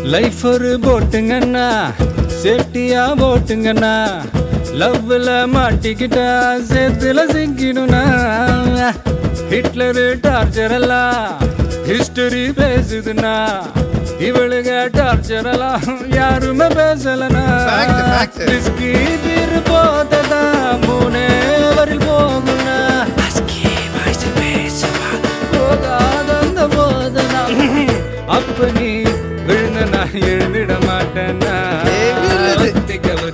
life ஒரு போட்டுங்கண்ணா சேஃப்டியா போட்டுங்கண்ணா லவ்ல மாட்டிக்கிட்டா சேத்துல சிக்கிடுனா ஹிட்லரு டார்ச்சர் எல்லாம் ஹிஸ்டரி பேசுதுன்னா இவளுங்க டார்ச்சர் எல்லாம் யாருமே பேசலனா ரிஸ்கி தீர் போததா மூணே வரில் போகுனா போகாத போதனா அப்ப நீ விழுந்த நான் எழுந்திட மாட்டேன்னா